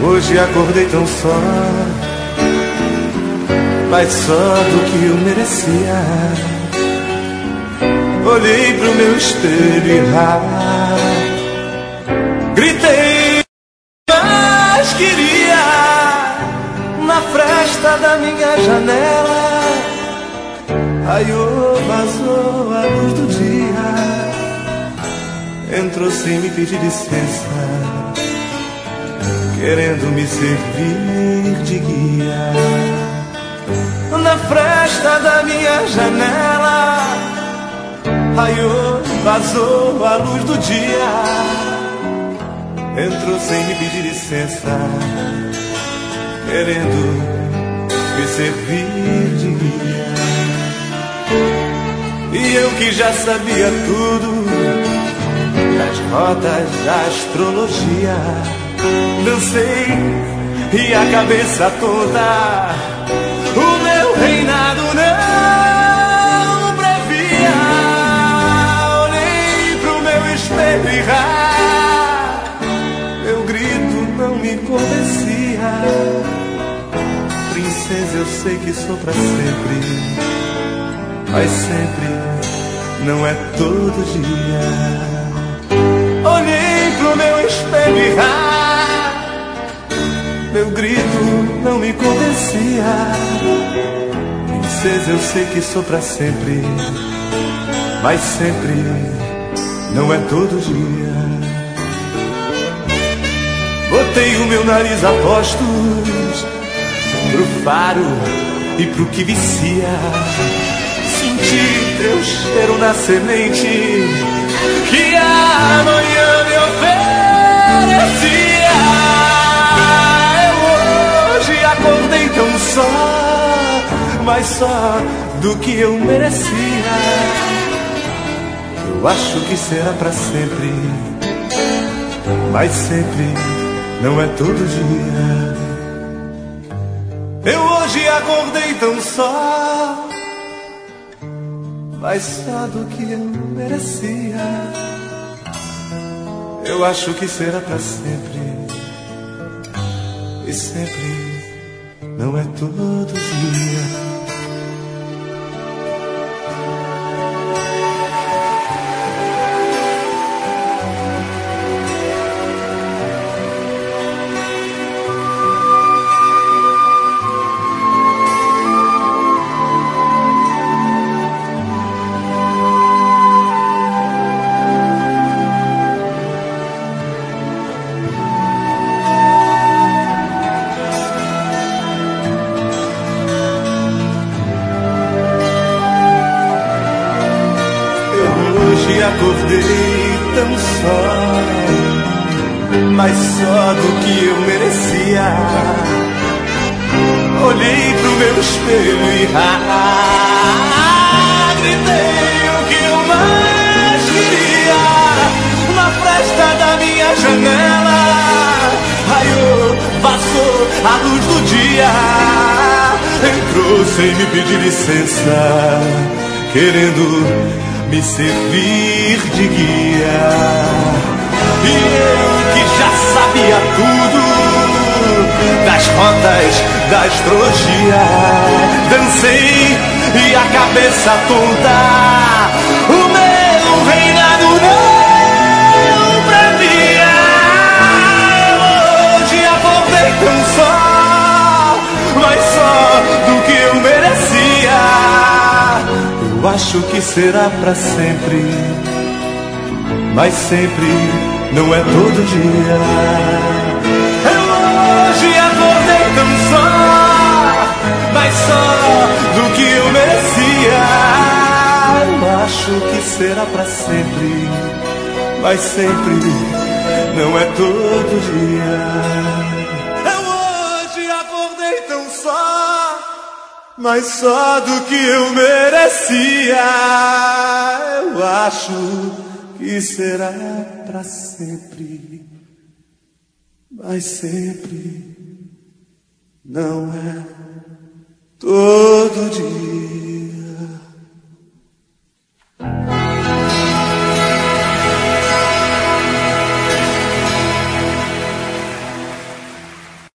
Hoje acordei tão só, mas só do que eu merecia. Olhei pro meu espelho e gritei, mas queria. Na fresta da minha janela raiou, vazou a luz do dia. Entrou sem me pedir licença, querendo me servir de guia. Na fresta da minha janela raiou, vazou a luz do dia. Entrou sem me pedir licença, querendo me servir de guia. E eu que já sabia tudo das rotas da astrologia, dancei e a cabeça toda o meu reinado não previa. Olhei pro meu espelho e meu grito não me convencia. Princesa, eu sei que sou pra sempre, mas sempre não é todo dia. Olhei pro meu espelho e meu grito não me convencia. Princesa, eu sei que sou pra sempre, mas sempre não é todo dia. Botei o meu nariz a postos pro faro e pro que vicia. Senti teu cheiro na semente que amanhã me oferecia. Eu hoje acordei tão só, mas só do que eu merecia. Eu acho que será pra sempre, mas sempre não é todo dia. Eu hoje acordei tão só, mas só do que eu merecia. Eu acho que será pra sempre, e sempre não é todo dia. Acordei tão só, mas só do que eu merecia. Olhei pro meu espelho e gritei o que eu mais queria. Na fresta da minha janela raiou, vazou a luz do dia. Entrou sem me pedir licença, querendo me servir de guia. E eu que já sabia tudo das rotas da astrologia, dancei e a cabeça tonta o meu reinado não previa. Hoje acordei tão só, mas só do que eu merecia. Eu acho que será pra sempre, mas sempre não é todo dia. Eu hoje acordei tão só, mas só do que eu merecia. Eu acho que será pra sempre, mas sempre não é todo dia. Eu hoje acordei tão só, mas só do que eu merecia. Eu acho que será pra sempre, mas sempre não é todo dia.